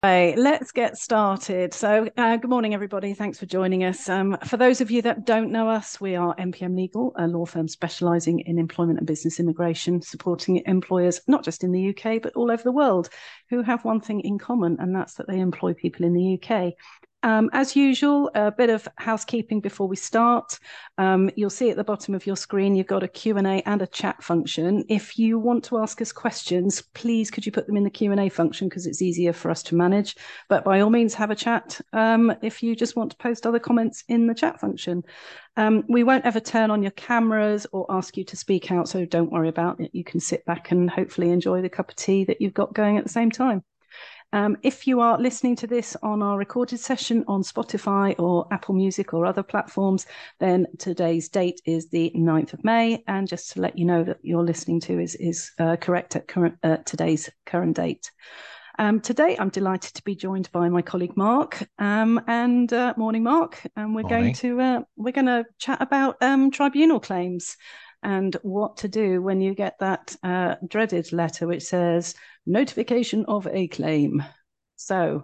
Right, let's get started. Good morning, everybody. Thanks for joining us. For those of you that don't know us, we are MPM Legal, a law firm specialising in employment and business immigration, supporting employers not just in the UK, but all over the world, who have one thing in common, and that's that they employ people in the UK. As usual, a bit of housekeeping before we start. You'll see at the bottom of your screen, you've got a Q&A and a chat function. If you want to ask us questions, please could you put them in the Q&A function because it's easier for us to manage. But by all means, have a chat if you just want to post other comments in the chat function. We won't ever turn on your cameras or ask you to speak out, so don't worry about it. You can sit back and hopefully enjoy the cup of tea that you've got going at the same time. If you are listening to this on our recorded session on Spotify or Apple Music or other platforms, then today's date is the 9th of May. And just to let you know that you're listening to is correct at today's current date. Today, I'm delighted to be joined by my colleague Mark. Morning, Mark. And Morning. we're going to chat about tribunal claims and what to do when you get that dreaded letter which says notification of a claim. So,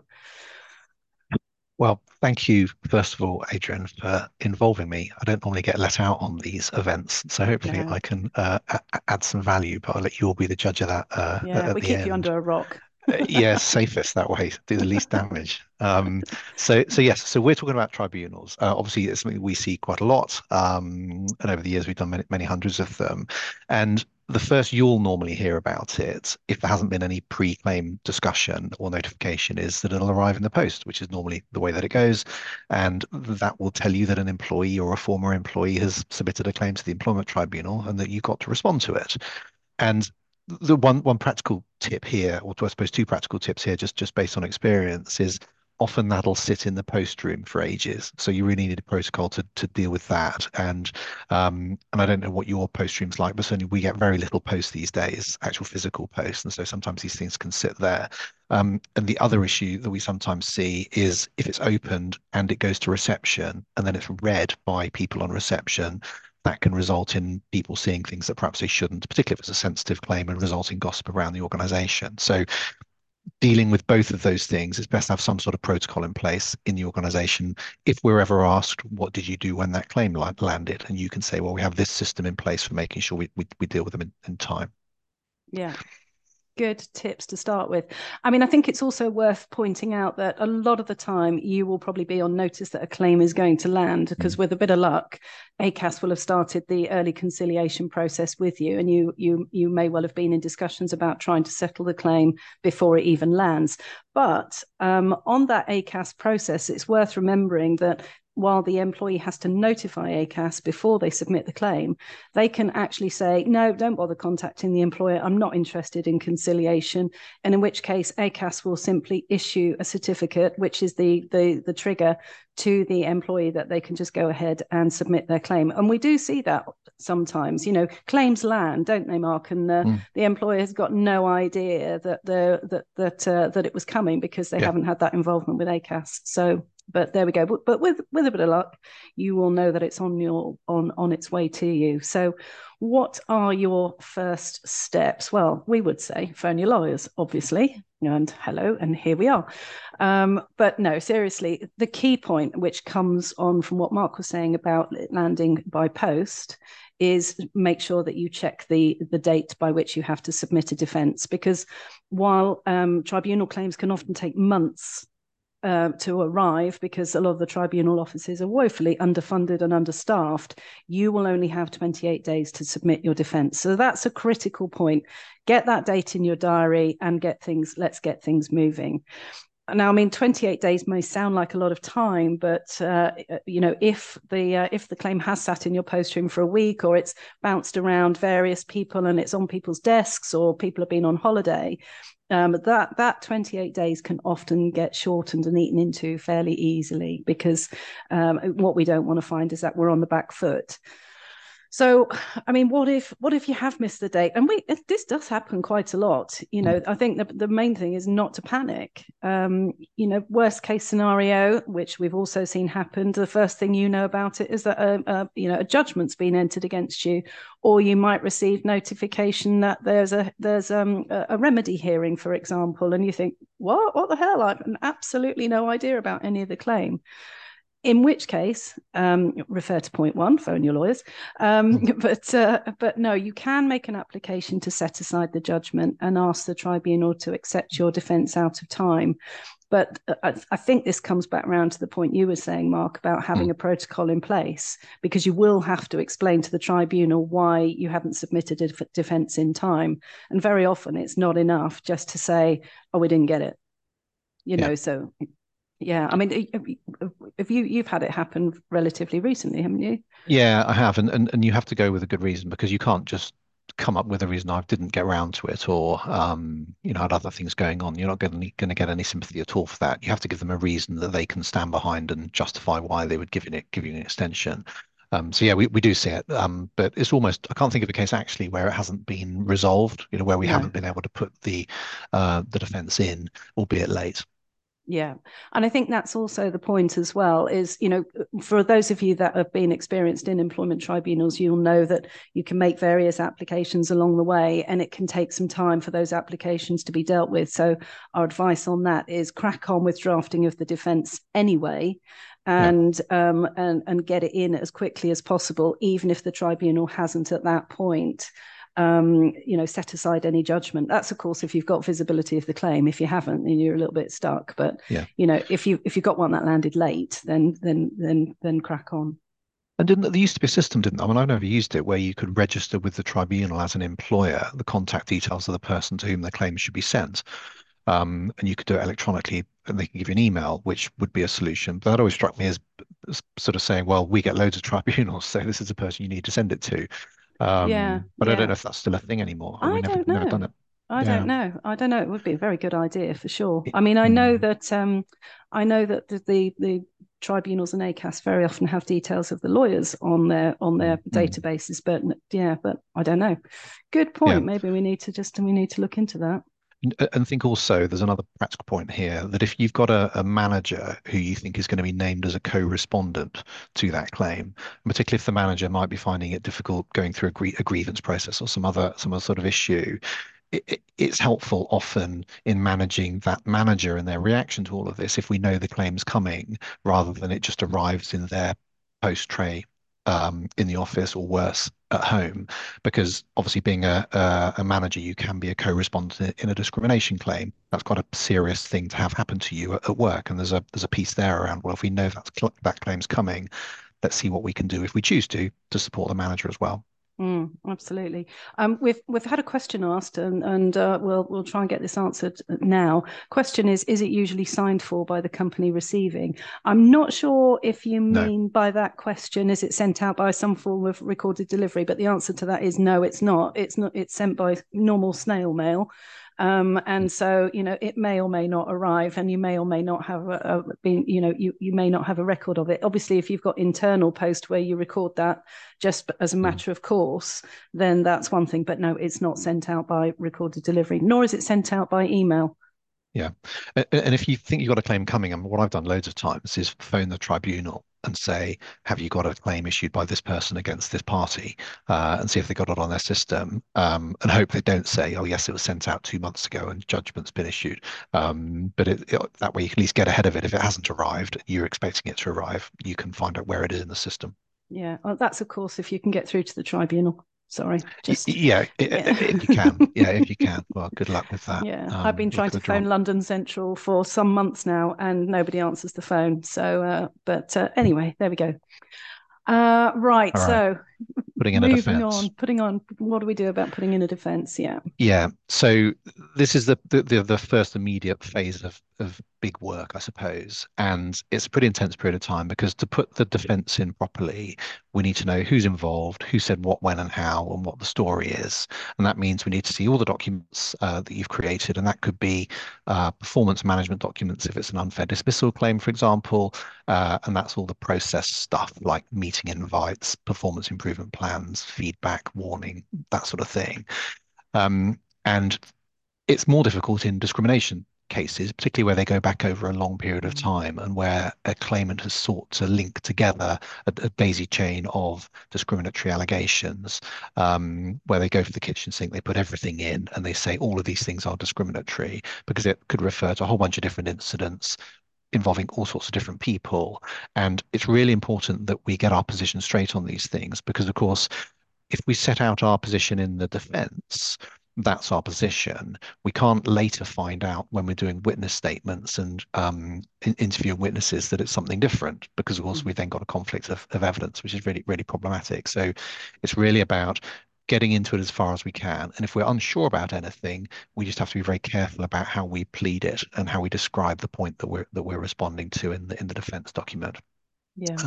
Well, thank you, first of all, Adrian, for involving me. I don't normally get let out on these events, so hopefully no, I can add some value, but I'll let you all be the judge of that yeah, at we the keep you end. under a rock. Yeah, safest that way, do the least damage. So yes, so we're talking about tribunals. Obviously, it's something we see quite a lot, and over the years we've done many hundreds of them. And the first you'll normally hear about it, if there hasn't been any pre-claim discussion or notification, is that it'll arrive in the post, which is normally the way that it goes, and that will tell you that an employee or a former employee has submitted a claim to the employment tribunal and that you've got to respond to it. And the one practical tip here, or I suppose two practical tips here, just based on experience, is often that'll sit in the post room for ages. So you really need a protocol to deal with that. And I don't know what your post room's like, but certainly we get very little post these days, actual physical post, and so sometimes these things can sit there. And the other issue that we sometimes see is if it's opened and it goes to reception and then it's read by people on reception, that can result in people seeing things that perhaps they shouldn't, particularly if it's a sensitive claim and result in gossip around the organization. So dealing with both of those things, it's best to have some sort of protocol in place in the organization. If we're ever asked, what did you do when that claim landed? And you can say, well, we have this system in place for making sure we deal with them in time. Yeah. Good tips to start with. I mean, I think it's also worth pointing out that a lot of the time you will probably be on notice that a claim is going to land because Mm. with a bit of luck, ACAS will have started the early conciliation process with you, and you may well have been in discussions about trying to settle the claim before it even lands. But on that ACAS process, it's worth remembering that while the employee has to notify ACAS before they submit the claim, they can actually say, no, don't bother contacting the employer. I'm not interested in conciliation. And in which case, ACAS will simply issue a certificate, which is the trigger to the employee that they can just go ahead and submit their claim. And we do see that sometimes, claims land, don't they, Mark? And Mm. the employer has got no idea that it was coming because they Yeah. haven't had that involvement with ACAS. So but there we go. But with a bit of luck, you will know that it's on its way to you. So, what are your first steps? Well, we would say phone your lawyers, obviously, and hello, and here we are. But no, seriously, the key point, which comes on from what Mark was saying about landing by post, is make sure that you check the date by which you have to submit a defence, because while tribunal claims can often take months to arrive because a lot of the tribunal offices are woefully underfunded and understaffed, you will only have 28 days to submit your defence. So that's a critical point. Get that date in your diary and let's get things moving. Now, I mean, 28 days may sound like a lot of time, but if the claim has sat in your post room for a week, or it's bounced around various people and it's on people's desks, or people have been on holiday, that 28 days can often get shortened and eaten into fairly easily because what we don't want to find is that we're on the back foot. So, I mean, what if you have missed the date? And this does happen quite a lot. Mm. I think the main thing is not to panic. Worst case scenario, which we've also seen happen, the first thing you know about it is that a judgment's been entered against you, or you might receive notification that there's a remedy hearing, for example, and you think, what the hell? I've absolutely no idea about any of the claim. In which case, refer to point one, phone your lawyers. But no, you can make an application to set aside the judgment and ask the tribunal to accept your defence out of time. But I think this comes back around to the point you were saying, Mark, about having a protocol in place, because you will have to explain to the tribunal why you haven't submitted a defence in time. And very often it's not enough just to say, oh, we didn't get it. So yeah, I mean, you've had it happen relatively recently, haven't you? Yeah, I have, and you have to go with a good reason, because you can't just come up with a reason I didn't get around to it, or had other things going on. You're not going to get any sympathy at all for that. You have to give them a reason that they can stand behind and justify why they would give you an extension. So yeah, we do see it, but it's almost, I can't think of a case actually where it hasn't been resolved. Where we No. haven't been able to put the defence in, albeit late. Yeah. And I think that's also the point as well is, for those of you that have been experienced in employment tribunals, you'll know that you can make various applications along the way, and it can take some time for those applications to be dealt with. So our advice on that is crack on with drafting of the defence anyway, Yeah. and get it in as quickly as possible, even if the tribunal hasn't at that point set aside any judgment. That's of course if you've got visibility of the claim. If you haven't, then you're a little bit stuck. But Yeah. if you got one that landed late, then crack on. And there used to be a system, didn't there? I mean, I've never used it, where you could register with the tribunal as an employer, the contact details of the person to whom the claim should be sent. And you could do it electronically, and they can give you an email, which would be a solution. But that always struck me as sort of saying, well, we get loads of tribunals, so this is the person you need to send it to. Yeah, But I don't yeah. know if that's still a thing anymore. I We don't never done know. it. I don't Yeah. know. I don't know. It would be a very good idea for sure. It- I mean, mm, I know that the tribunals and ACAS very often have details of the lawyers on their mm. databases, but yeah, but I don't know. Good Yeah. point. Maybe we need to look into that. And think also, there's another practical point here, that if you've got a manager who you think is going to be named as a co-respondent to that claim, and particularly if the manager might be finding it difficult going through a grievance process or some other sort of issue, it's helpful often in managing that manager and their reaction to all of this if we know the claim's coming, rather than it just arrives in their post tray in the office, or worse, at home. Because obviously, being a manager, you can be a co-respondent in a discrimination claim. That's quite a serious thing to have happen to you at work. And there's a piece there around, well, if we know that claim's coming, let's see what we can do, if we choose to support the manager as well. Absolutely. We've had a question asked, and we'll try and get this answered now. Question is it usually signed for by the company receiving? I'm not sure if you No. mean by that question, is it sent out by some form of recorded delivery? But the answer to that is no, it's not. It's not. It's sent by normal snail mail. And so, it may or may not arrive, and you may or may not have been, you may not have a record of it. Obviously, if you've got internal post where you record that just as a Mm. matter of course, then that's one thing. But no, it's not sent out by recorded delivery, nor is it sent out by email. Yeah. And if you think you've got a claim coming, and what I've done loads of times is phone the tribunal and say, have you got a claim issued by this person against this party? And see if they got it on their system, and hope they don't say, oh, yes, it was sent out 2 months ago and judgment's been issued. But that way you can at least get ahead of it. If it hasn't arrived, you're expecting it to arrive, you can find out where it is in the system. Yeah, well, that's of course if you can get through to the tribunal. Sorry, just Yeah, yeah. if you can. Yeah, if you can. Well, good luck with that. Yeah, I've been Luck trying of to the phone draw. London Central for some months now, and nobody answers the phone. So, but anyway, there we go. Right. All right. So, Putting in a moving defense. on, putting on. What do we do about putting in a defence? Yeah. Yeah. So this is the first immediate phase of big work, I suppose. And it's a pretty intense period of time because to put the defense in properly, we need to know who's involved, who said what, when, and how, and what the story is. And that means we need to see all the documents that you've created. And that could be performance management documents if it's an unfair dismissal claim, for example. And that's all the process stuff like meeting invites, performance improvement plans, feedback, warning, that sort of thing. And it's more difficult in discrimination cases, particularly where they go back over a long period of time and where a claimant has sought to link together a daisy chain of discriminatory allegations, where they go for the kitchen sink, they put everything in and they say all of these things are discriminatory because it could refer to a whole bunch of different incidents involving all sorts of different people. And it's really important that we get our position straight on these things because, of course, if we set out our position in the defense, that's our position. We can't later find out when we're doing witness statements and interviewing witnesses that it's something different because, of course, we then got a conflict of evidence, which is really, really problematic. So it's really about getting into it as far as we can. And if we're unsure about anything, we just have to be very careful about how we plead it and how we describe the point that we're responding to in the defense document. Yeah.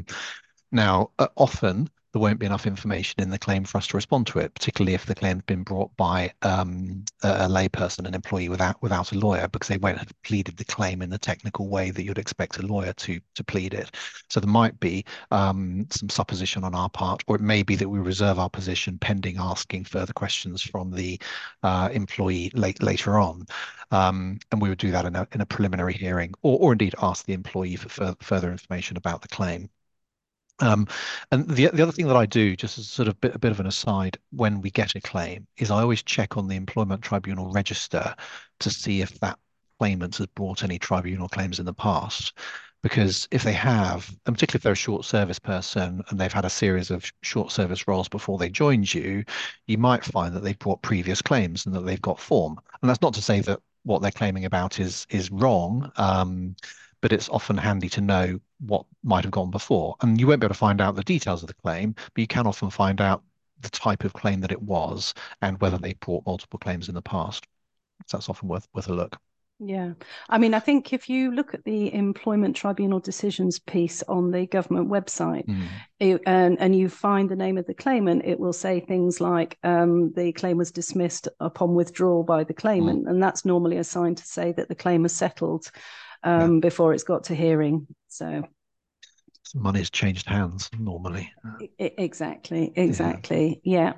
Now, often there won't be enough information in the claim for us to respond to it, particularly if the claim's been brought by a layperson, an employee without a lawyer, because they won't have pleaded the claim in the technical way that you'd expect a lawyer to plead it. So there might be some supposition on our part, or it may be that we reserve our position pending asking further questions from the employee later on. And we would do that in a preliminary hearing, or indeed ask the employee for further information about the claim. And the other thing that I do, just as sort of a bit of an aside, when we get a claim, is I always check on the Employment Tribunal register to see if that claimant has brought any tribunal claims in the past. Because if they have, and particularly if they're a short service person and they've had a series of short service roles before they joined you, you might find that they've brought previous claims and that they've got form. And that's not to say that what they're claiming about is wrong. But it's often handy to know what might have gone before. And you won't be able to find out the details of the claim, but you can often find out the type of claim that it was and whether they brought multiple claims in the past. So that's often worth a look. Yeah. I mean, I think if you look at the Employment Tribunal decisions piece on the government website and you find the name of the claimant, it will say things like the claim was dismissed upon withdrawal by the claimant. And that's normally a sign to say that the claim is settled before it's got to hearing. So money's changed hands normally. Exactly. Yeah.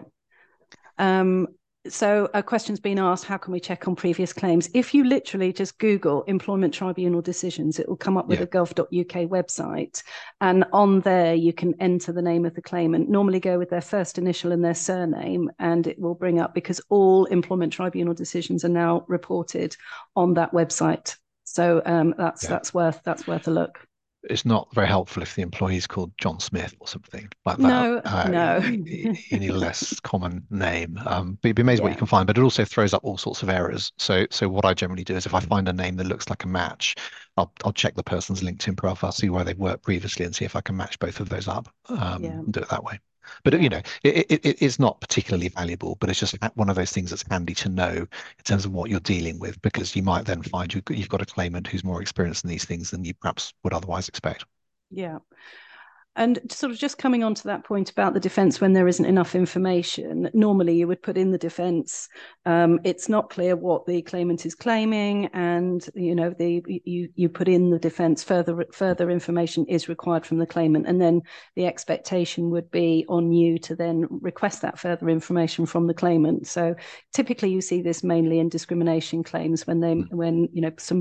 So a question's been asked, how can we check on previous claims? If you literally just Google Employment Tribunal decisions, it will come up with a gov.uk website. And on there, you can enter the name of the claimant, normally go with their first initial and their surname, and it will bring up, because all Employment Tribunal decisions are now reported on that website. So that's worth a look. It's not very helpful if the employee is called John Smith or something like that. No. You need a less common name. But you'd be amazed what you can find. But it also throws up all sorts of errors. So what I generally do is if I find a name that looks like a match, I'll check the person's LinkedIn profile, see where they've worked previously, and see if I can match both of those up. And do it that way. But it's not particularly valuable, but it's just one of those things that's handy to know in terms of what you're dealing with, because you might then find you've got a claimant who's more experienced in these things than you perhaps would otherwise expect. Yeah. And sort of just coming on to that point about the defence when there isn't enough information, normally you would put in the defence, it's not clear what the claimant is claiming, and you put in the defence, further information is required from the claimant, and then the expectation would be on you to then request that further information from the claimant. So typically you see this mainly in discrimination claims when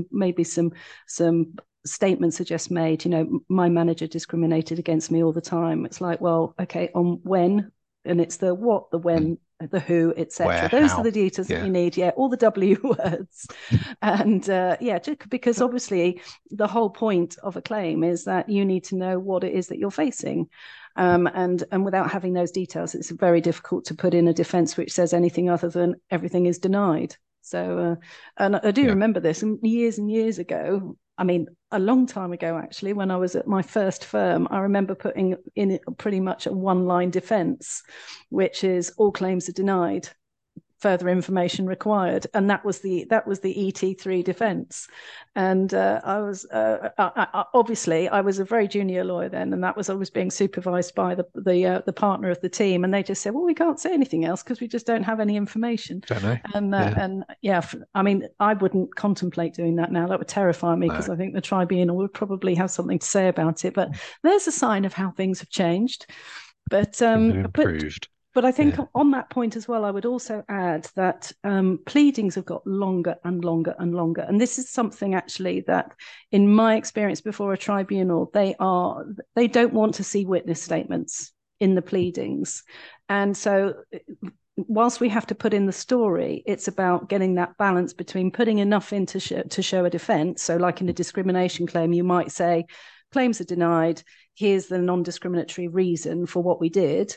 some statements are just made, my manager discriminated against me all the time. It's like, well, okay, on when, and it's the what, the when, the who, etc. Those are the details that you need. All the W words. And because obviously the whole point of a claim is that you need to know what it is that you're facing. And without having those details, it's very difficult to put in a defense which says anything other than everything is denied. So, and I do remember this years and years ago. I mean, a long time ago, actually, when I was at my first firm, I remember putting in pretty much a one-line defense, which is all claims are denied. further information required, and that was the ET3 defence. And I was obviously I was a very junior lawyer then, and I was being supervised by the partner of the team, and they just said, well, we can't say anything else because we just don't have any information. Don't know. And yeah, I mean, I wouldn't contemplate doing that now. That would terrify me, because I think the tribunal would probably have something to say about it. But there's a sign of how things have changed. But improved. But I think on that point as well, I would also add that pleadings have got longer and longer and longer. And this is something actually that, in my experience before a tribunal, they don't want to see witness statements in the pleadings. And so whilst we have to put in the story, it's about getting that balance between putting enough in to show a defence. So like in a discrimination claim, you might say, claims are denied, here's the non-discriminatory reason for what we did.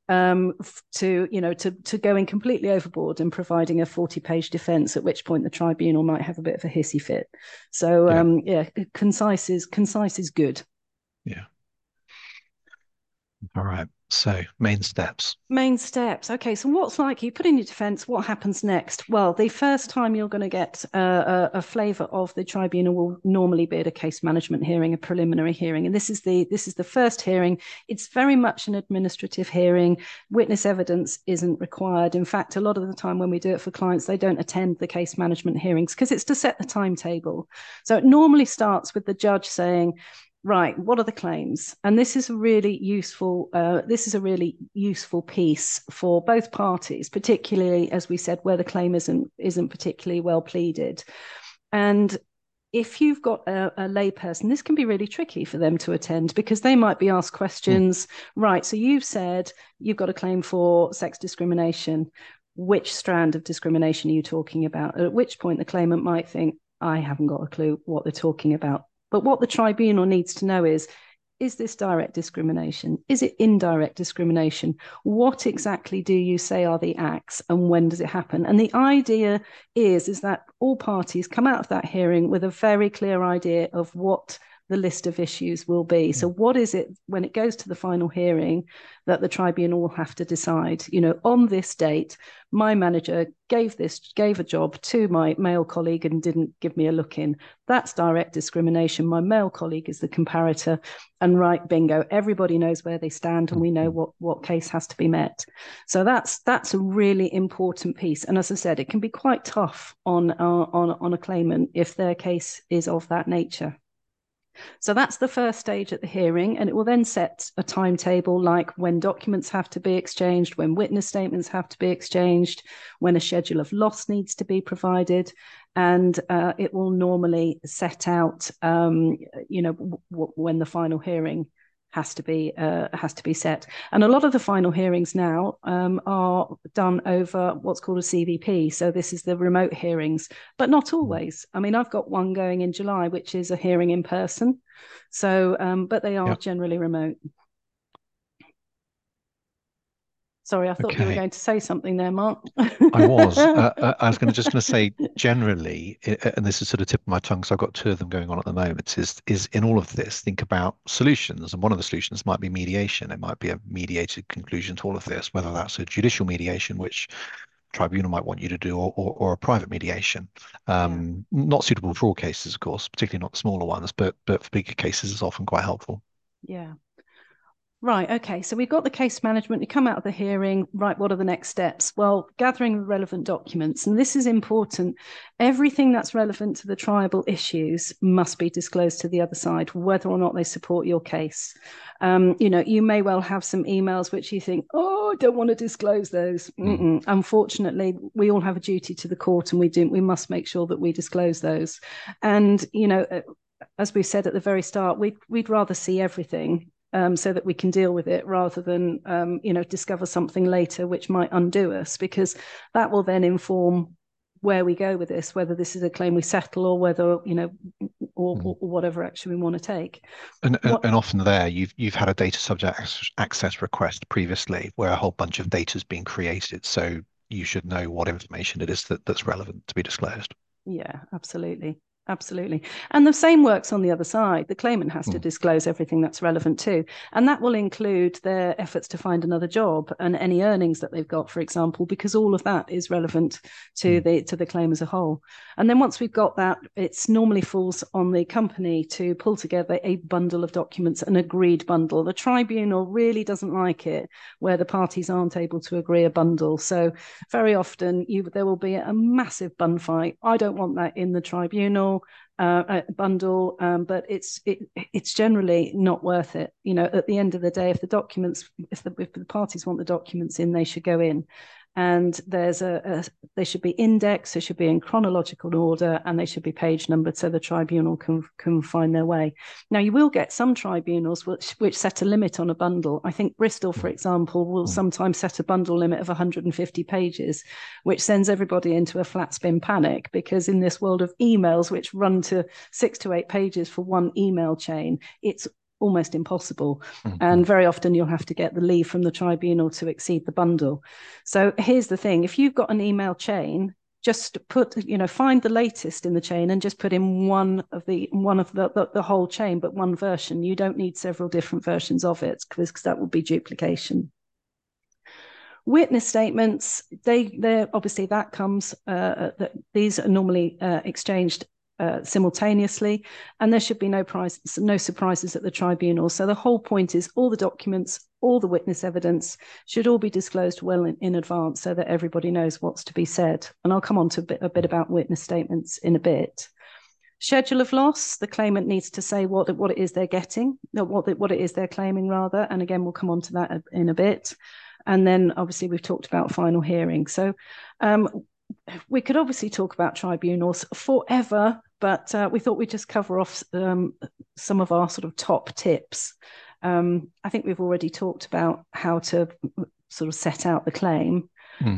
To going completely overboard and providing a 40-page defence, at which point the tribunal might have a bit of a hissy fit. So concise is good. Yeah. All right. So main steps. Okay, so what's like, you put in your defence, what happens next? Well, the first time you're going to get a flavour of the tribunal will normally be at a case management hearing, a preliminary hearing. And this is the first hearing. It's very much an administrative hearing. Witness evidence isn't required. In fact, a lot of the time when we do it for clients, they don't attend the case management hearings because it's to set the timetable. So it normally starts with the judge saying, right, what are the claims? And this is a really useful piece for both parties, particularly, as we said, where the claim isn't particularly well pleaded. And if you've got a layperson, this can be really tricky for them to attend, because they might be asked questions. Right, so you've said you've got a claim for sex discrimination. Which strand of discrimination are you talking about? At which point the claimant might think, I haven't got a clue what they're talking about. But what the tribunal needs to know is this direct discrimination? Is it indirect discrimination? What exactly do you say are the acts, and when does it happen? And the idea is that all parties come out of that hearing with a very clear idea of what the list of issues will be. So what is it, when it goes to the final hearing, that the tribunal will have to decide? On this date, my manager gave a job to my male colleague and didn't give me a look in. That's direct discrimination. My male colleague is the comparator, and right, bingo, everybody knows where they stand, and we know what case has to be met. So that's a really important piece. And as I said, it can be quite tough on a claimant if their case is of that nature. So that's the first stage at the hearing, and it will then set a timetable, like when documents have to be exchanged, when witness statements have to be exchanged, when a schedule of loss needs to be provided, and it will normally set out, when the final hearing has to be set. And a lot of the final hearings now are done over what's called a CVP. So this is the remote hearings, but not always. I mean, I've got one going in July, which is a hearing in person. So, but they are generally remote. Sorry, I thought you were going to say something there, Mark. I was. I was just going to say, generally, and this is sort of tip of my tongue, so I've got two of them going on at the moment, is in all of this, think about solutions. And one of the solutions might be mediation. It might be a mediated conclusion to all of this, whether that's a judicial mediation, which tribunal might want you to do, or a private mediation. Not suitable for all cases, of course, particularly not the smaller ones, but for bigger cases, it's often quite helpful. Yeah. Right, okay, so we've got the case management, you come out of the hearing, right, what are the next steps? Well, gathering relevant documents, and this is important. Everything that's relevant to the triable issues must be disclosed to the other side, whether or not they support your case. You may well have some emails which you think, I don't want to disclose those. Unfortunately, we all have a duty to the court, and we must make sure that we disclose those. And, as we said at the very start, we'd rather see everything, so that we can deal with it, rather than discover something later which might undo us, because that will then inform where we go with this, whether this is a claim we settle, or whether or whatever action we want to take. And often there you've had a data subject access request previously where a whole bunch of data has been created, so you should know what information it is that's relevant to be disclosed. Yeah, absolutely. Absolutely. And the same works on the other side. The claimant has to disclose everything that's relevant too. And that will include their efforts to find another job and any earnings that they've got, for example, because all of that is relevant to the claim as a whole. And then once we've got that, it's normally falls on the company to pull together a bundle of documents, an agreed bundle. The tribunal really doesn't like it where the parties aren't able to agree a bundle. So very often there will be a massive bun fight. I don't want that in the tribunal bundle, but it's generally not worth it. At the end of the day, if the parties want the documents in, they should go in. And they should be indexed, they should be in chronological order, and they should be page numbered so the tribunal can find their way. Now, you will get some tribunals which set a limit on a bundle. I think Bristol, for example, will sometimes set a bundle limit of 150 pages, which sends everybody into a flat spin panic, because in this world of emails, which run to 6 to 8 pages for one email chain, it's almost impossible. And very often you'll have to get the leave from the tribunal to exceed the bundle. So here's the thing. If you've got an email chain, just find the latest in the chain and just put in one of the whole chain, but one version. You don't need several different versions of it, because that would be duplication. Witness statements, they're obviously that comes, these are normally exchanged simultaneously, and there should be no surprises at the tribunal. So the whole point is all the documents, all the witness evidence should all be disclosed well in advance so that everybody knows what's to be said. And I'll come on to a bit about witness statements in a bit. Schedule of loss, the claimant needs to say what it is they're getting, what it is they're claiming rather. And again, we'll come on to that in a bit. And then obviously we've talked about final hearing. So we could obviously talk about tribunals forever, but we thought we'd just cover off some of our sort of top tips. I think we've already talked about how to sort of set out the claim.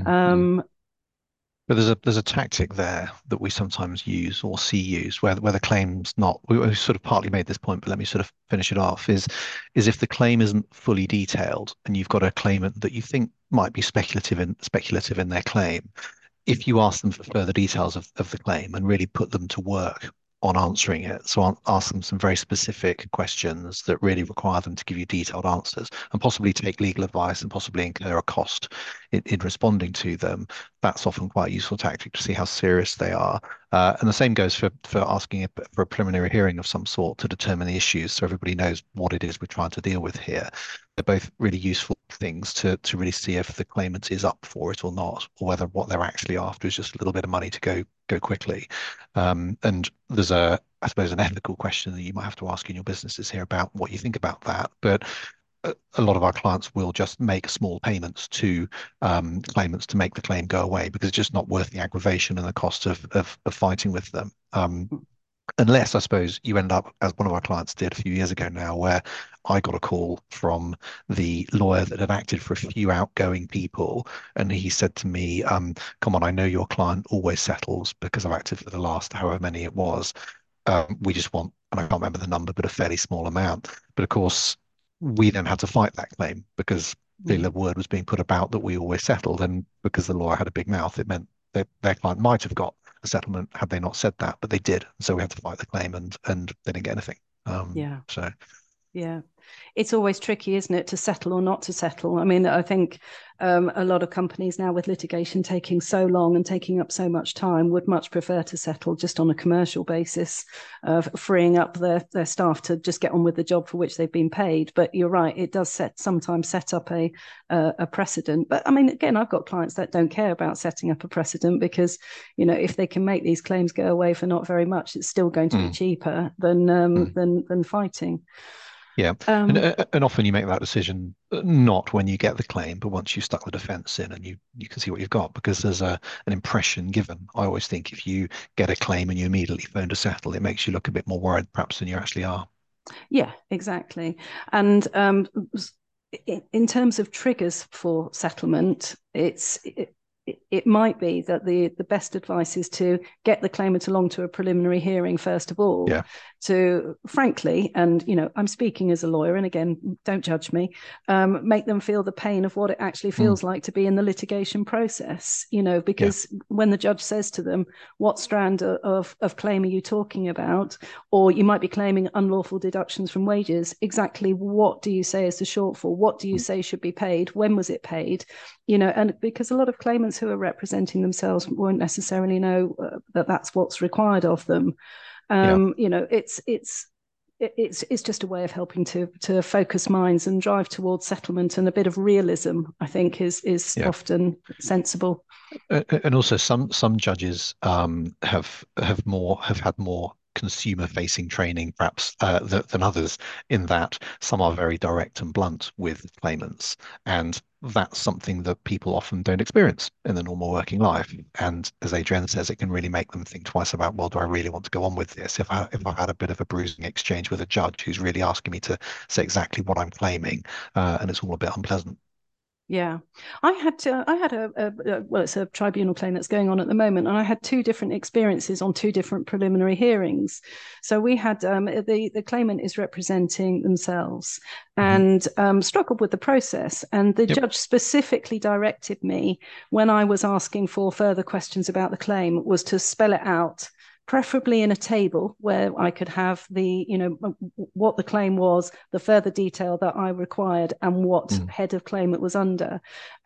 But there's a tactic there that we sometimes use or see used where the claim's not. We sort of partly made this point, but let me sort of finish it off. Is if the claim isn't fully detailed and you've got a claimant that you think might be speculative in their claim, if you ask them for further details of the claim and really put them to work on answering it, so ask them some very specific questions that really require them to give you detailed answers and possibly take legal advice and possibly incur a cost in responding to them, that's often quite a useful tactic to see how serious they are. And the same goes for asking for a preliminary hearing of some sort to determine the issues so everybody knows what it is we're trying to deal with here. They're both really useful things to really see if the claimant is up for it or not, or whether what they're actually after is just a little bit of money to go quickly. And there's I suppose, an ethical question that you might have to ask in your businesses here about what you think about that. But a lot of our clients will just make small payments to claimants to make the claim go away because it's just not worth the aggravation and the cost of fighting with them. Unless, I suppose, you end up, as one of our clients did a few years ago now, where I got a call from the lawyer that had acted for a few outgoing people. And he said to me, come on, I know your client always settles because I've acted for the last however many it was. We just want, and I can't remember the number, but a fairly small amount. But of course, we then had to fight that claim because the word was being put about that we always settled. And because the lawyer had a big mouth, it meant that their client might have got a settlement had they not said that, but they did. So we had to fight the claim and they didn't get anything. Yeah. It's always tricky, isn't it, to settle or not to settle? I mean, I think a lot of companies now, with litigation taking so long and taking up so much time, would much prefer to settle just on a commercial basis, freeing up their staff to just get on with the job for which they've been paid. But you're right, it does sometimes set up a precedent. But I mean, again, I've got clients that don't care about setting up a precedent because, if they can make these claims go away for not very much, it's still going to be cheaper than fighting. Yeah, and often you make that decision not when you get the claim, but once you've stuck the defence in and you can see what you've got, because there's an impression given. I always think if you get a claim and you immediately phone to settle, it makes you look a bit more worried perhaps than you actually are. Yeah, exactly. And in terms of triggers for settlement, it might be that the best advice is to get the claimant along to a preliminary hearing first of all, Yeah. to frankly, and I'm speaking as a lawyer, and again, don't judge me, make them feel the pain of what it actually feels like to be in the litigation process, because when the judge says to them, what strand of claim are you talking about? Or you might be claiming unlawful deductions from wages. Exactly what do you say is the shortfall? What do you say should be paid? When was it paid? And because a lot of claimants who are representing themselves won't necessarily know that that's what's required of them. It's just a way of helping to focus minds and drive towards settlement, and a bit of realism, I think, is often sensible. And also, some judges have had more consumer facing training perhaps than others, in that some are very direct and blunt with claimants, and that's something that people often don't experience in the normal working life. And as Adrienne says, it can really make them think twice about, well, do I really want to go on with this if I've had a bit of a bruising exchange with a judge who's really asking me to say exactly what I'm claiming, and it's all a bit unpleasant. Yeah, I had well, it's a tribunal claim that's going on at the moment, and I had two different experiences on two different preliminary hearings. So we had the claimant is representing themselves and struggled with the process, and the judge specifically directed me, when I was asking for further questions about the claim, was to spell it out, preferably in a table where I could have what the claim was, the further detail that I required, and what head of claim it was under,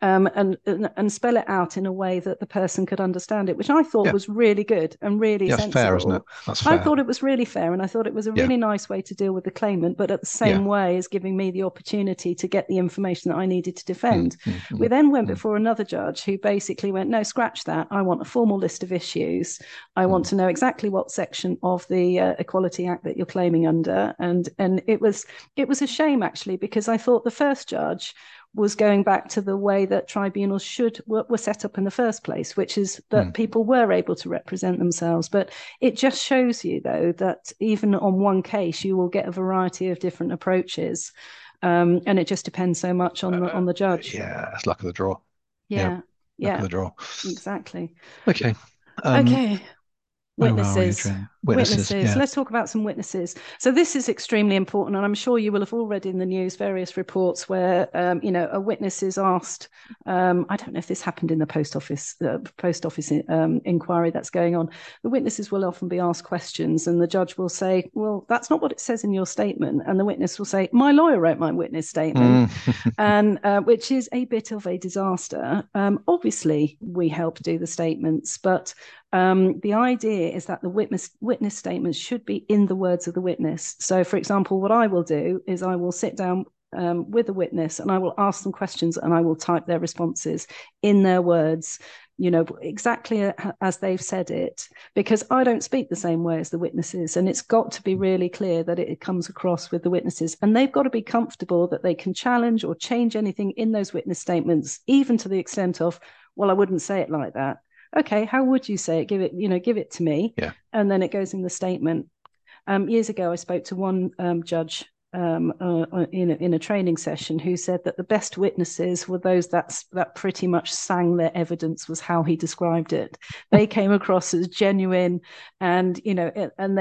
and spell it out in a way that the person could understand it, which I thought was really good and really sensible. Fair, isn't it? That's fair. I thought it was really fair, and I thought it was a really nice way to deal with the claimant, but at the same way as giving me the opportunity to get the information that I needed to defend. We then went before another judge who basically went, no, scratch that. I want a formal list of issues. I want to know exactly what section of the Equality Act that you're claiming under, and it was a shame, actually, because I thought the first judge was going back to the way that tribunals were set up in the first place, which is that people were able to represent themselves. But it just shows you, though, that even on one case you will get a variety of different approaches, and it just depends so much on the judge. It's luck of the draw. Luck of the draw. Exactly. Okay. Okay. Witnesses. Let's talk about some witnesses. So this is extremely important, and I'm sure you will have all read in the news various reports where a witness is asked. I don't know if this happened in the post office inquiry that's going on. The witnesses will often be asked questions, and the judge will say, "Well, that's not what it says in your statement," and the witness will say, "My lawyer wrote my witness statement," and which is a bit of a disaster. Obviously, we help do the statements, but the idea is that the witness statements should be in the words of the witness. So, for example, what I will do is I will sit down with a witness and I will ask them questions, and I will type their responses in their words, exactly as they've said it, because I don't speak the same way as the witnesses, and it's got to be really clear that it comes across with the witnesses, and they've got to be comfortable that they can challenge or change anything in those witness statements, even to the extent of, well, I wouldn't say it like that. Okay, how would you say it? Give it to me. And then it goes in the statement. Years ago, I spoke to one judge in a training session who said that the best witnesses were those that pretty much sang their evidence, was how he described it. They came across as genuine, and and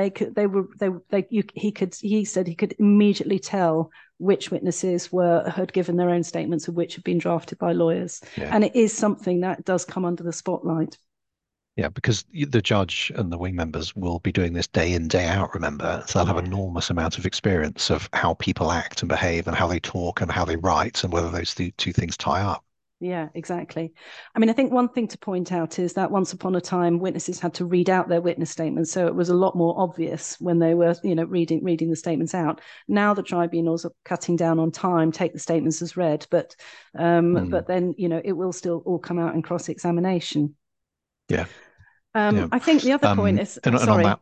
he said he could immediately tell which witnesses had given their own statements and which had been drafted by lawyers. And it is something that does come under the spotlight. Yeah, because the judge and the wing members will be doing this day in, day out, remember? So they'll have an enormous amount of experience of how people act and behave and how they talk and how they write, and whether those two things tie up. Yeah, exactly. I mean, I think one thing to point out is that once upon a time, witnesses had to read out their witness statements, so it was a lot more obvious when they were, reading the statements out. Now the tribunals are cutting down on time, take the statements as read, but then it will still all come out in cross-examination. Yeah. I think the other point is, and on that,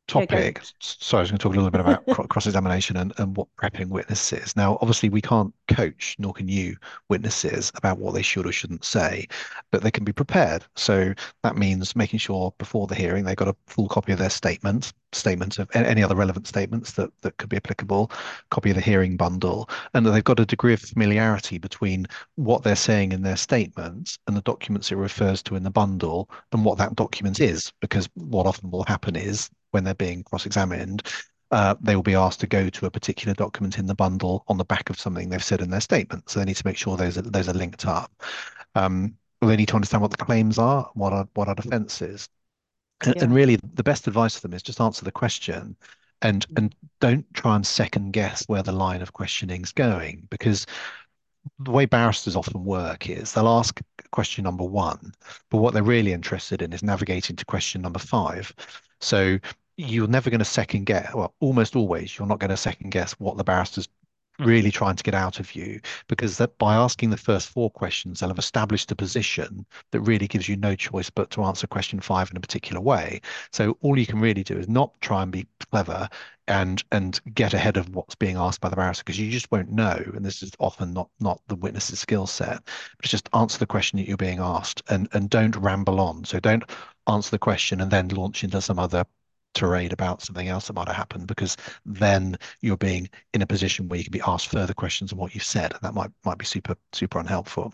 topic, sorry, I was going to talk a little bit about cross-examination and what prepping witnesses is. Now, obviously, we can't coach, nor can you, witnesses about what they should or shouldn't say, but they can be prepared. So that means making sure before the hearing they've got a full copy of their statements of any other relevant statements that could be applicable, copy of the hearing bundle, and that they've got a degree of familiarity between what they're saying in their statements and the documents it refers to in the bundle and what that document is, because what often will happen is when they're being cross-examined, they will be asked to go to a particular document in the bundle on the back of something they've said in their statement. So they need to make sure those are linked up. They need to understand what the claims are, what are defences. And really, the best advice for them is just answer the question and don't try and second guess where the line of questioning is going, because the way barristers often work is they'll ask question number one, but what they're really interested in is navigating to question number five. So you're never going to second guess, well, almost always, you're not going to second guess what the barrister's really trying to get out of you, because that by asking the first four questions, they'll have established a position that really gives you no choice but to answer question five in a particular way. So all you can really do is not try and be clever and get ahead of what's being asked by the barrister, because you just won't know. And this is often not the witness's skill set, but just answer the question that you're being asked and don't ramble on. So don't answer the question and then launch into some other tirade about something else that might have happened, because then you're being in a position where you can be asked further questions on what you've said, and that might be super unhelpful.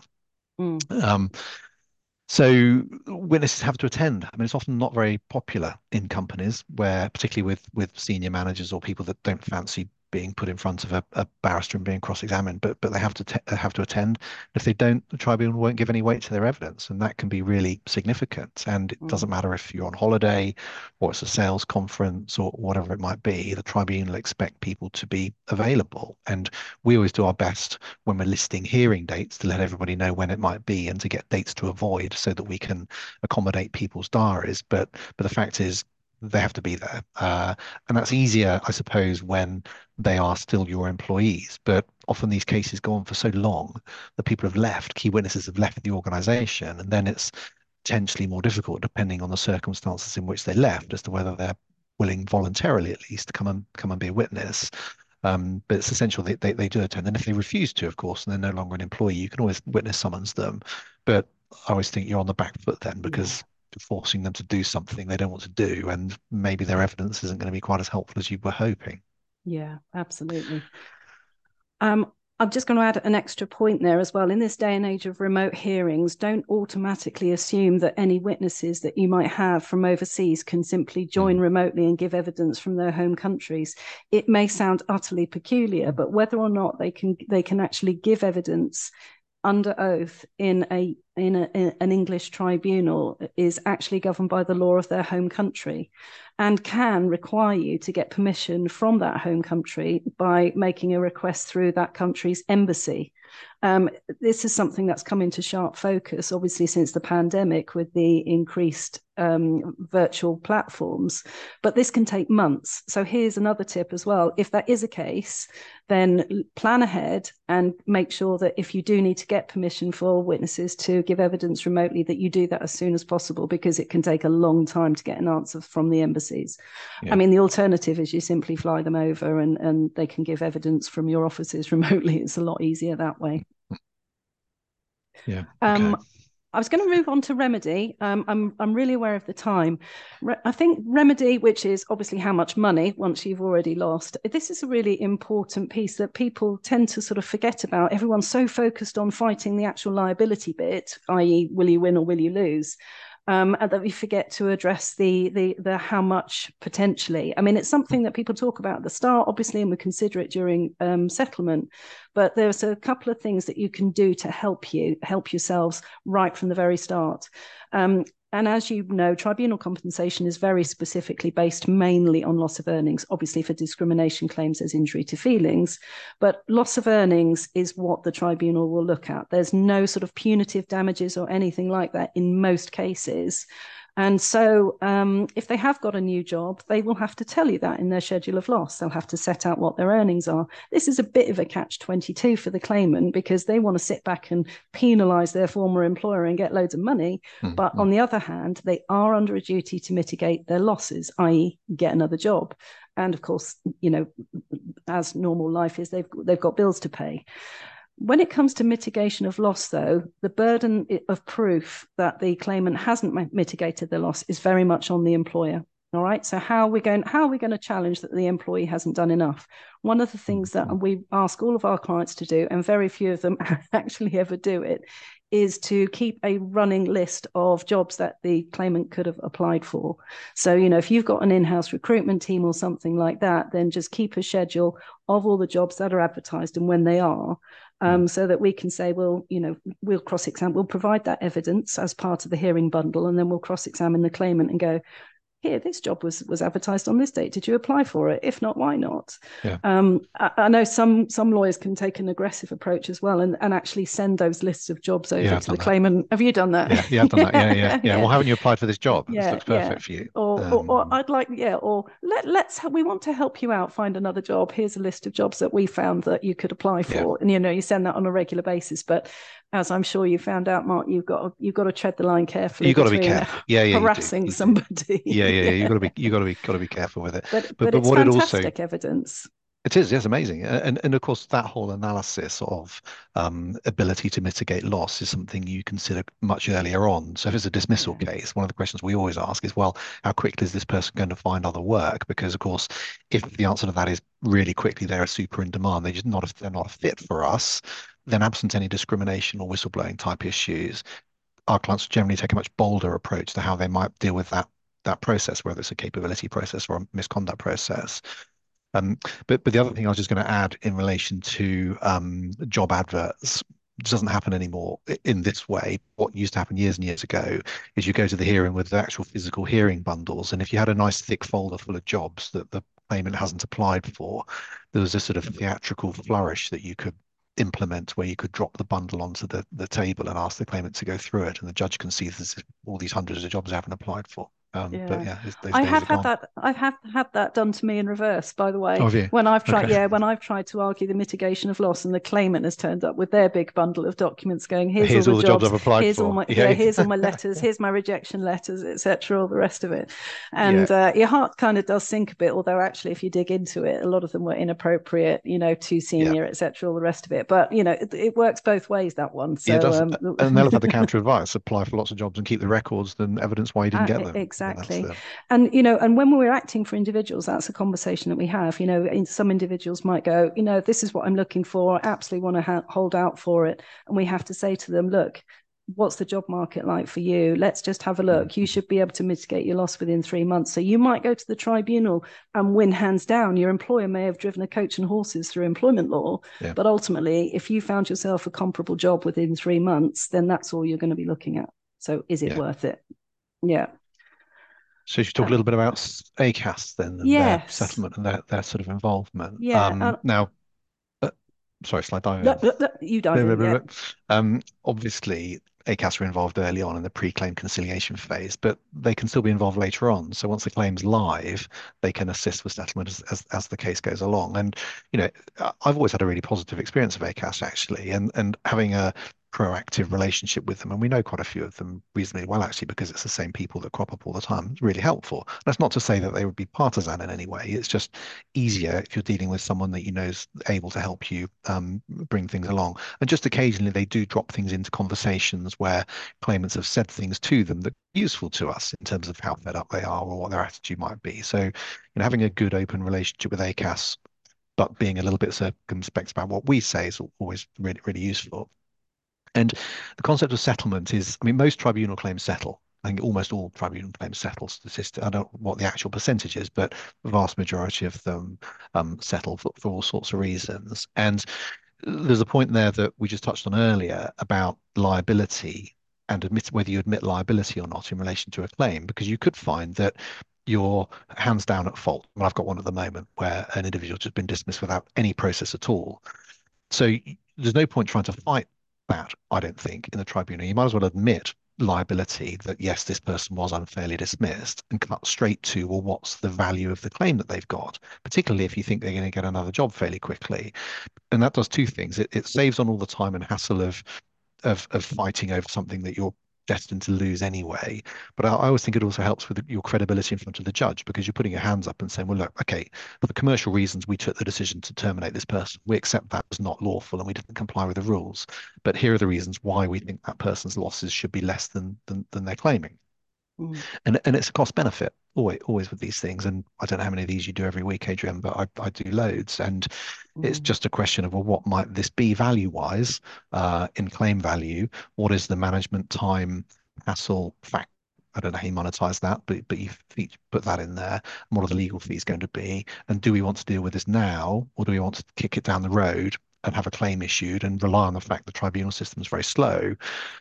So witnesses have to attend. I mean, it's often not very popular in companies where, particularly with senior managers or people that don't fancy being put in front of a barrister and being cross-examined, but they have to attend. If they don't, the tribunal won't give any weight to their evidence, and that can be really significant. And it doesn't matter if you're on holiday or it's a sales conference or whatever it might be, the tribunal expect people to be available. And we always do our best when we're listing hearing dates to let everybody know when it might be and to get dates to avoid so that we can accommodate people's diaries. But the fact is, they have to be there. And that's easier, I suppose, when they are still your employees. But often these cases go on for so long that people have left, key witnesses have left the organization, and then it's potentially more difficult, depending on the circumstances in which they left, as to whether they're willing voluntarily, at least, to come and be a witness. But it's essential they do attend. And if they refuse to, of course, and they're no longer an employee, you can always witness summons them. But I always think you're on the back foot then, because forcing them to do something they don't want to do, and maybe their evidence isn't going to be quite as helpful as you were hoping. Yeah, absolutely. I'm just going to add an extra point there as well. In this day and age of remote hearings, don't automatically assume that any witnesses that you might have from overseas can simply join remotely and give evidence from their home countries. It may sound utterly peculiar, but whether or not they can actually give evidence under oath in an English tribunal is actually governed by the law of their home country, and can require you to get permission from that home country by making a request through that country's embassy. This is something that's come into sharp focus, obviously, since the pandemic with the increased virtual platforms, but this can take months. So here's another tip as well. If that is a case, then plan ahead and make sure that if you do need to get permission for witnesses to give evidence remotely, that you do that as soon as possible, because it can take a long time to get an answer from the embassies. I mean, the alternative is you simply fly them over and they can give evidence from your offices remotely. It's a lot easier that way. Yeah. Okay. I was going to move on to remedy. I'm really aware of the time. I think remedy, which is obviously how much money once you've already lost, this is a really important piece that people tend to sort of forget about. Everyone's so focused on fighting the actual liability bit, i.e., will you win or will you lose? And that we forget to address the how much potentially. I mean, it's something that people talk about at the start, obviously, and we consider it during settlement. But there's a couple of things that you can do to help yourselves right from the very start. And as you know, tribunal compensation is very specifically based mainly on loss of earnings. Obviously, for discrimination claims, there's injury to feelings, but loss of earnings is what the tribunal will look at. There's no sort of punitive damages or anything like that in most cases. And so if they have got a new job, they will have to tell you that in their schedule of loss. They'll have to set out what their earnings are. This is a bit of a catch-22 for the claimant because they want to sit back and penalise their former employer and get loads of money. But on the other hand, they are under a duty to mitigate their losses, i.e. get another job. And of course, as normal life is, they've got bills to pay. When it comes to mitigation of loss, though, the burden of proof that the claimant hasn't mitigated the loss is very much on the employer. All right. So how are we going to challenge that the employee hasn't done enough? One of the things that we ask all of our clients to do, and very few of them actually ever do it, is to keep a running list of jobs that the claimant could have applied for. So, if you've got an in-house recruitment team or something like that, then just keep a schedule of all the jobs that are advertised and when they are. So that we can say, well, we'll cross-examine, we'll provide that evidence as part of the hearing bundle, and then we'll cross-examine the claimant and go, here, this job was advertised on this date. Did you apply for it? If not, why not? Yeah. I know some lawyers can take an aggressive approach as well and actually send those lists of jobs over to the claimant. Have you done that? Yeah, I've done that. Yeah. Well, haven't you applied for this job? This looks perfect for you. Or I'd like, or we want to help you out, find another job. Here's a list of jobs that we found that you could apply for. And you send that on a regular basis. But as I'm sure you found out, Mark, you've got to tread the line carefully. You've got to be careful. Harassing somebody. You've got to be careful with it. But it's what fantastic evidence. It is, yes, amazing. And of course, that whole analysis of ability to mitigate loss is something you consider much earlier on. So if it's a dismissal case, one of the questions we always ask is, well, how quickly is this person going to find other work? Because of course, if the answer to that is really quickly, they're super in demand, they're not a fit for us, then absent any discrimination or whistleblowing type issues, our clients generally take a much bolder approach to how they might deal with that process, whether it's a capability process or a misconduct process. But the other thing I was just going to add in relation to job adverts, it doesn't happen anymore in this way. What used to happen years and years ago is you go to the hearing with the actual physical hearing bundles, and if you had a nice thick folder full of jobs that the claimant hasn't applied for, there was a sort of theatrical flourish that you could implement where you could drop the bundle onto the table and ask the claimant to go through it, and the judge can see there's all these hundreds of jobs they haven't applied for. But yeah, I have had that. I've had that done to me in reverse, by the way. Oh, have you? When I've tried, when I've tried to argue the mitigation of loss, and the claimant has turned up with their big bundle of documents, going, "Here's all the jobs I've applied for. Here's all my letters. Here's my rejection letters, etc. All the rest of it." And your heart kind of does sink a bit. Although actually, if you dig into it, a lot of them were inappropriate, too senior, etc. All the rest of it. But it works both ways. That one. So, it does. And they'll have had the counter advice: apply for lots of jobs and keep the records, then evidence why you didn't get them. Exactly. And and when we're acting for individuals, that's a conversation that we have. Some individuals might go, this is what I'm looking for. I absolutely want to hold out for it. And we have to say to them, look, what's the job market like for you? Let's just have a look. You should be able to mitigate your loss within 3 months. So you might go to the tribunal and win hands down. Your employer may have driven a coach and horses through employment law. Yeah. But ultimately, if you found yourself a comparable job within 3 months, then that's all you're going to be looking at. So is it worth it? Yeah. So you should talk a little bit about ACAS then, and their settlement and their sort of involvement. Yeah. Now, sorry, slide dive. You dive in. Obviously, ACAS were involved early on in the pre-claim conciliation phase, but they can still be involved later on. So once the claim's live, they can assist with settlement as the case goes along. And I've always had a really positive experience of ACAS actually, and having a proactive relationship with them, and we know quite a few of them reasonably well actually, because it's the same people that crop up all the time. It's really helpful. That's not to say that they would be partisan in any way. It's just easier if you're dealing with someone that is able to help you bring things along. And just occasionally they do drop things into conversations where claimants have said things to them that are useful to us in terms of how fed up they are or what their attitude might be. So having a good open relationship with ACAS, but being a little bit circumspect about what we say, is always really, really useful. And the concept of settlement is, most tribunal claims settle. I think almost all tribunal claims settle. I don't know what the actual percentage is, but the vast majority of them settle for all sorts of reasons. And there's a point there that we just touched on earlier about liability and whether you admit liability or not in relation to a claim, because you could find that you're hands down at fault. I've got one at the moment where an individual's just been dismissed without any process at all. So there's no point trying to fight that, I don't think, in the tribunal. You might as well admit liability that yes, this person was unfairly dismissed, and cut straight to, well, what's the value of the claim that they've got, particularly if you think they're going to get another job fairly quickly. And that does two things. It saves on all the time and hassle of fighting over something that you're destined to lose anyway. But I always think it also helps with your credibility in front of the judge, because you're putting your hands up and saying, well, look, okay, for commercial reasons, we took the decision to terminate this person. We accept that was not lawful and we didn't comply with the rules. But here are the reasons why we think that person's losses should be less than they're claiming. Mm. And it's a cost benefit always with these things. And I don't know how many of these you do every week, Adrian, but I do loads. And it's Mm. just a question of, well, what might this be value wise, in claim value? What is the management time hassle fact? I don't know how you monetize that, but you put that in there. And what are the legal fees going to be? And do we want to deal with this now, or do we want to kick it down the road and have a claim issued and rely on the fact the tribunal system is very slow,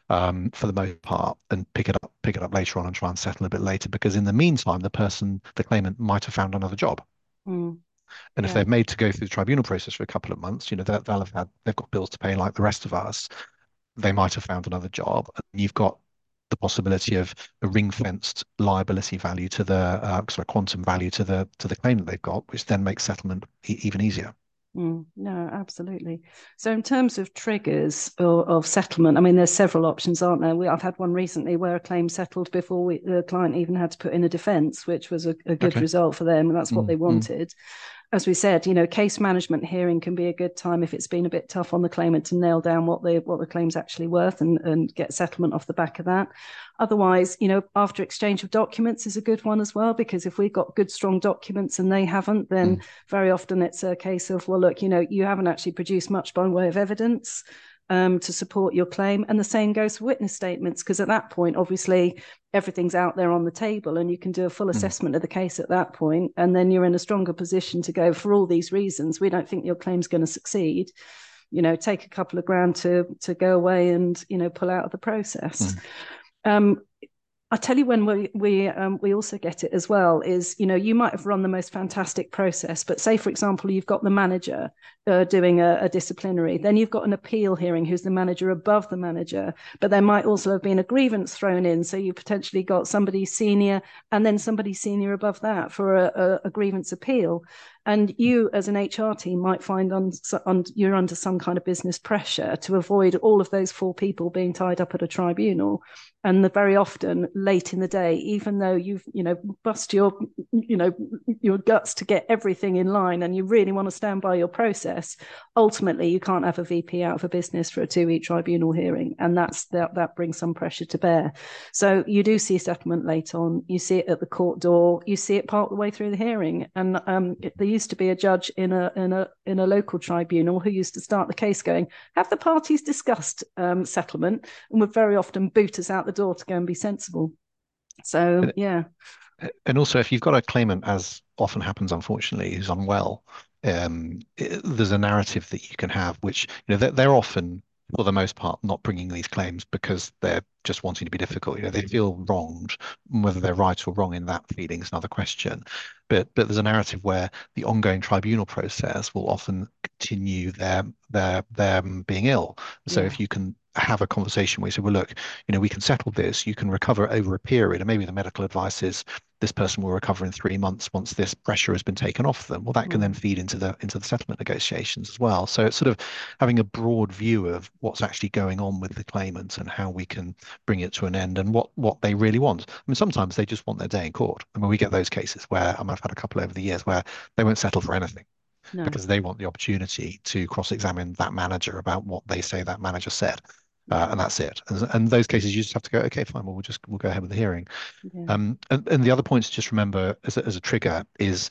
for the most part, and pick it up later on and try and settle a bit later? Because in the meantime, the claimant might have found another job. Mm. And if Yeah. they're made to go through the tribunal process for a couple of months, they've got bills to pay like the rest of us. They might have found another job, and you've got the possibility of a ring-fenced liability value to the quantum value to the claim that they've got, which then makes settlement even easier. No, absolutely. So, in terms of triggers of settlement, I mean, there's several options, aren't there? I've had one recently where a claim settled before the client even had to put in a defence, which was a good Okay. result for them, and that's what Mm, they mm, wanted. As we said, case management hearing can be a good time if it's been a bit tough on the claimant to nail down what the claim's actually worth and get settlement off the back of that. Otherwise, after exchange of documents is a good one as well, because if we've got good, strong documents and they haven't, then mm, very often it's a case of, well, look, you haven't actually produced much by way of evidence to support your claim. And the same goes for witness statements, because at that point, obviously, everything's out there on the table and you can do a full mm, assessment of the case at that point. And then you're in a stronger position to go, for all these reasons, we don't think your claim's going to succeed. Take a couple of grand to go away and, pull out of the process. mm, Um, I tell you, when we also get it as well is, you might have run the most fantastic process, but say, for example, you've got the manager doing a disciplinary, then you've got an appeal hearing who's the manager above the manager, but there might also have been a grievance thrown in, so you potentially got somebody senior and then somebody senior above that for a grievance appeal. And you, as an HR team, might find you're under some kind of business pressure to avoid all of those four people being tied up at a tribunal. And very often late in the day, even though you've bust your guts to get everything in line and you really want to stand by your process, ultimately you can't have a VP out of a business for a 2-week tribunal hearing, and that brings some pressure to bear. So you do see settlement late on, you see it at the court door, you see it part of the way through the hearing. And there used to be a judge in a local tribunal who used to start the case going, have the parties discussed settlement, and would very often boot us out the door to go and be sensible. So, mm. yeah. And also, if you've got a claimant, as often happens, unfortunately, who's unwell, there's a narrative that you can have, which, they're often, for the most part, not bringing these claims because they're just wanting to be difficult. They feel wronged. Whether they're right or wrong in that feeling is another question. But there's a narrative where the ongoing tribunal process will often continue their being ill. So Yeah. if you can have a conversation where you say, well, look, we can settle this, you can recover over a period, and maybe the medical advice is this person will recover in 3 months once this pressure has been taken off them. Well, that can then Mm. feed into the settlement negotiations as well. So it's sort of having a broad view of what's actually going on with the claimant and how we can bring it to an end, and what they really want. I mean, sometimes they just want their day in court. I mean, we get those cases where, I've had a couple over the years where they won't settle for anything No. because they want the opportunity to cross-examine that manager about what they say that manager said. Yeah. And that's it. And those cases, you just have to go, okay, fine, well, we'll go ahead with the hearing. Yeah. And the other point to just remember as a trigger is,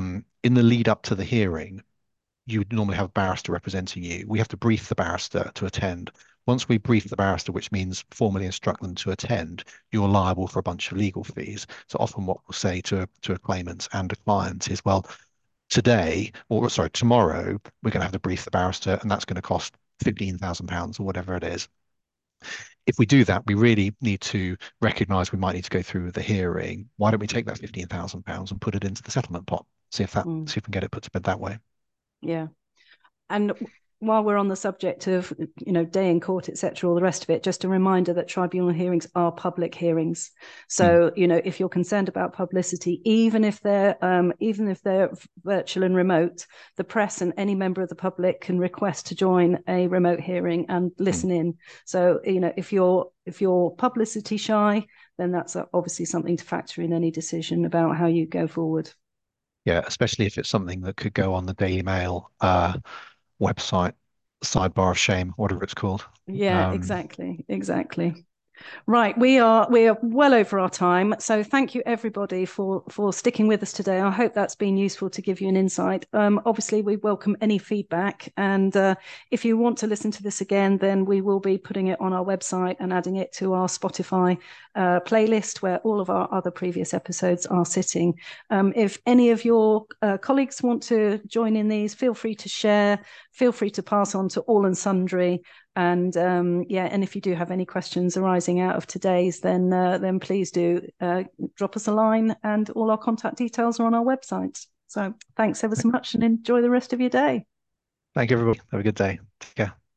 in the lead up to the hearing, you would normally have a barrister representing you. We have to brief the barrister to attend. Once we brief the barrister, which means formally instruct them to attend, you're liable for a bunch of legal fees. So often what we'll say to a claimant and a client is, well, today, or sorry, tomorrow, we're going to have to brief the barrister, and that's going to cost £15,000 or whatever it is. If we do that, we really need to recognise we might need to go through with the hearing. Why don't we take that £15,000 and put it into the settlement pot? See if Mm. we can get it put to bed that way. Yeah. And while we're on the subject of, day in court, etc., all the rest of it, just a reminder that tribunal hearings are public hearings. So, if you're concerned about publicity, even if they're virtual and remote, the press and any member of the public can request to join a remote hearing and listen in. So, if you're publicity shy, then that's obviously something to factor in any decision about how you go forward. Yeah, especially if it's something that could go on the Daily Mail website, sidebar of shame, whatever it's called. Yeah, exactly. Right, we are well over our time, so thank you everybody for sticking with us today. I hope that's been useful to give you an insight. Obviously, we welcome any feedback, and if you want to listen to this again, then we will be putting it on our website and adding it to our Spotify playlist where all of our other previous episodes are sitting. If any of your colleagues want to join in these, feel free to share, feel free to pass on to all and sundry. And and if you do have any questions arising out of today's, then please do drop us a line, and all our contact details are on our website. So thanks ever so much, and enjoy the rest of your day. Thank you, everybody. Have a good day. Take care.